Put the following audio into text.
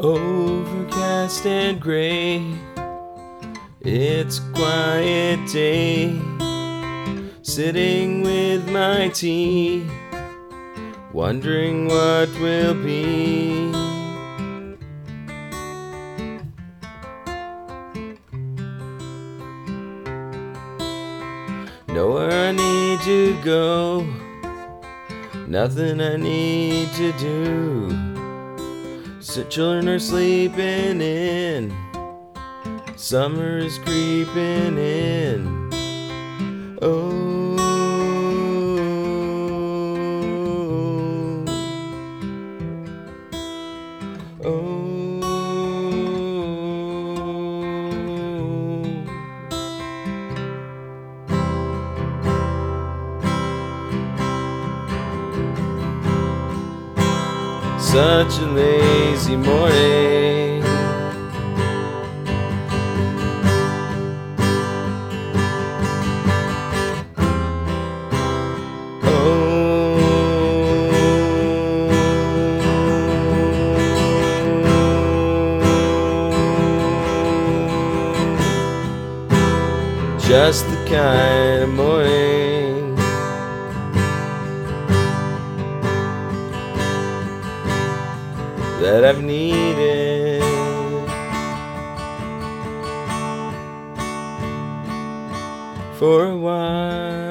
Overcast and gray, it's a quiet day, sitting with my tea, wondering what will be. Nowhere I need to go, nothing I need to do. Children are sleeping in, summer is creeping in. Oh, oh. Such a lazy morning. Oh, just the kind of morning that I've needed for a while.